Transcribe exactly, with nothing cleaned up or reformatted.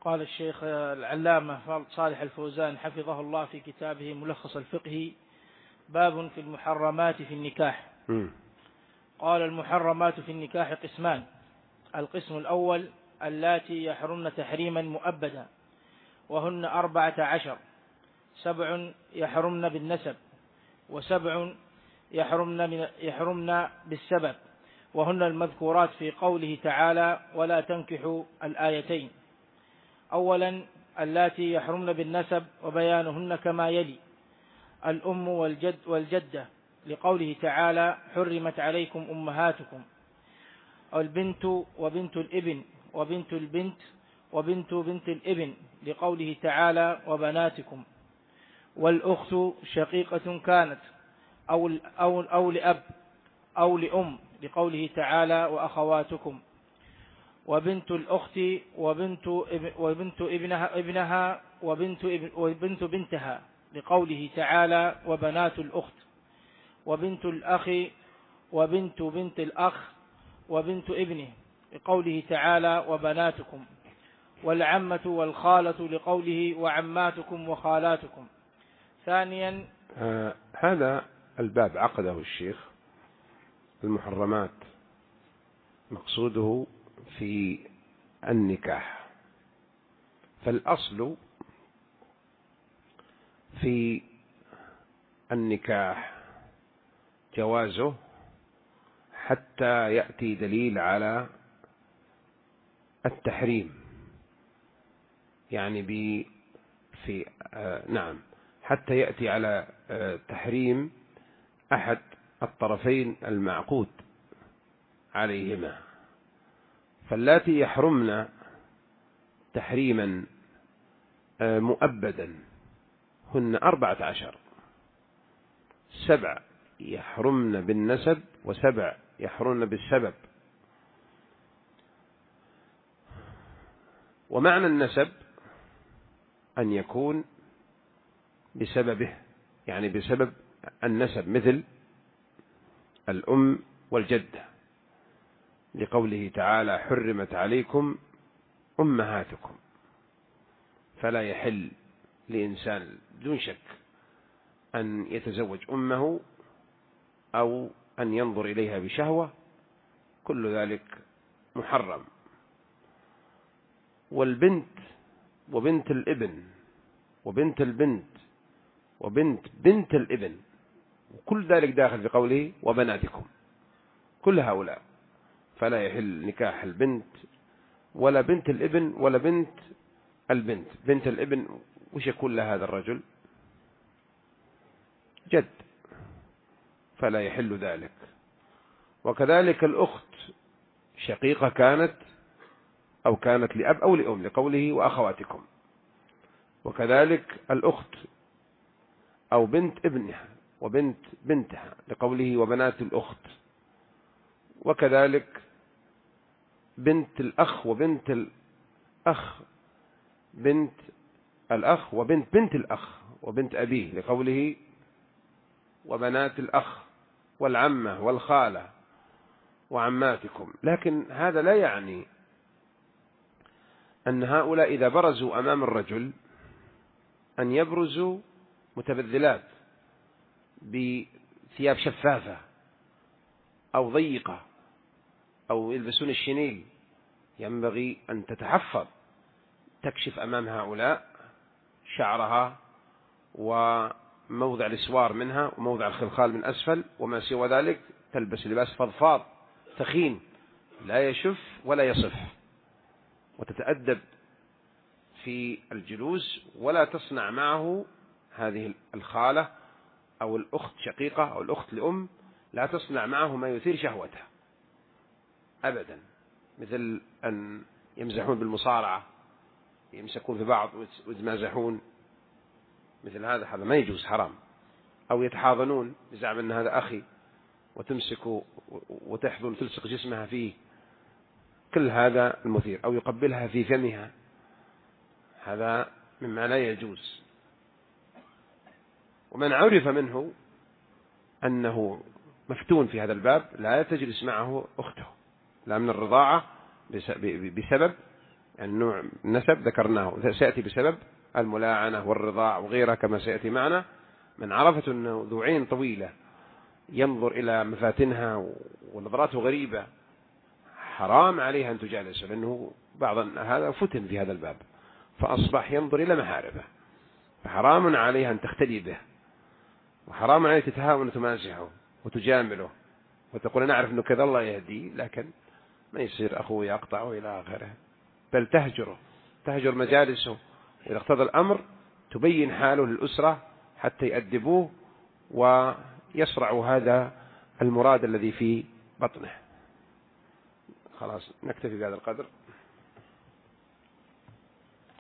قال الشيخ العلامة صالح الفوزان حفظه الله في كتابه ملخص الفقه: باب في المحرمات في النكاح. م. قال: المحرمات في النكاح قسمان. القسم الأول اللاتي يحرمن تحريما مؤبدا، وهن أربعة عشر: سبع يحرمن بالنسب، وسبع يحرمن, من يحرمن بالسبب، وهن المذكورات في قوله تعالى: ولا تنكحوا الآيتين. أولا اللاتي يحرمن بالنسب، وبيانهن كما يلي: الأم والجد والجدة، لقوله تعالى: حرمت عليكم أمهاتكم. البنت وبنت الابن وبنت البنت وبنت بنت الابن، لقوله تعالى: وبناتكم. والأخت شقيقة كانت أو, أو, أو لأب أو لأم، لقوله تعالى: وأخواتكم. وبنت الأخت وبنت, وبنت ابنها, ابنها وبنت, وبنت بنتها، لقوله تعالى: وبنات الأخت. وبنت الأخ وبنت بنت الأخ وبنت ابنه، لقوله تعالى: وبناتكم. والعمة والخالة، لقوله: وعماتكم وخالاتكم. ثانيا آه هذا الباب عقده الشيخ المحرمات، مقصوده في النكاح. فالأصل في النكاح جوازه حتى يأتي دليل على التحريم، يعني ب في آه نعم حتى يأتي على آه تحريم أحد الطرفين المعقود عليهما. فاللاتي يحرمن تحريما آه مؤبدا هن أربعة عشر: سبع يحرمن بالنسب، وسبع يحرمن بالسبب. ومعنى النسب أن يكون بسببه، يعني بسبب النسب، مثل الأم والجدة، لقوله تعالى: حرمت عليكم أمهاتكم. فلا يحل لإنسان دون شك أن يتزوج أمه أو أن ينظر إليها بشهوة، كل ذلك محرم. والبنت وبنت الابن وبنت البنت وبنت بنت الابن، وكل ذلك داخل في قوله: وبناتكم. كل هؤلاء فلا يحل نكاح البنت ولا بنت الابن ولا بنت البنت. بنت الابن وش يكون لها هذا الرجل؟ جد، فلا يحل ذلك. وكذلك الأخت شقيقة كانت أو كانت لأب أو لأم، لقوله: وأخواتكم. وكذلك الأخت أو بنت ابنها وبنت بنتها، لقوله: وبنات الأخت. وكذلك بنت الأخ وبنت الأخ، بنت الأخ وبنت بنت الأخ وبنت أبيه، لقوله: وبنات الأخ. والعمة والخالة وعماتكم. لكن هذا لا يعني أن هؤلاء إذا برزوا أمام الرجل أن يبرزوا متبذلات بثياب شفافة أو ضيقة أو يلبسون الشنيل. ينبغي أن تتحفظ، تكشف أمام هؤلاء شعرها وموضع الإسوار منها وموضع الخلخال من أسفل وما سوى ذلك، تلبس لباس فضفاض ثخين لا يشف ولا يصف، وتتأدب في الجلوس، ولا تصنع معه هذه الخالة أو الأخت شقيقة أو الأخت لأم، لا تصنع معه ما يثير شهوته أبدا، مثل أن يمزحون بالمصارعة، يمسكون في بعض ويتمازحون، مثل هذا هذا ما يجوز، حرام. أو يتحاضنون بزعم أن هذا أخي، وتمسك وتحضن تلصق جسمها فيه، كل هذا المثير. أو يقبلها في فمها، هذا مما لا يجوز. ومن عرف منه أنه مفتون في هذا الباب لا تجلس معه أخته، لا من الرضاعة بسبب يعني نوع النسب ذكرناه سيأتي بسبب الملاعنة والرضاع وغيرها كما سيأتي معنا. من عرفت أنه ذو عين طويلة ينظر إلى مفاتنها ونظراته غريبة حرام عليها أن تجالسه، لأنه بعض هذا فتن في هذا الباب فأصبح ينظر إلى محاربه، فحرام عليها أن تختلي به، وحرام عليها تتهاون وتمازحه وتجامله وتقول أنا أعرف أنه كذا الله يهدي، لكن ما يصير أخوه يقطعه إلى آخره، بل تهجره تهجر مجالسه، وإذا اقتضى الأمر تبين حاله للأسرة حتى يأدبوه ويصرعوا هذا المراد الذي في بطنه. خلاص نكتفي بهذا القدر.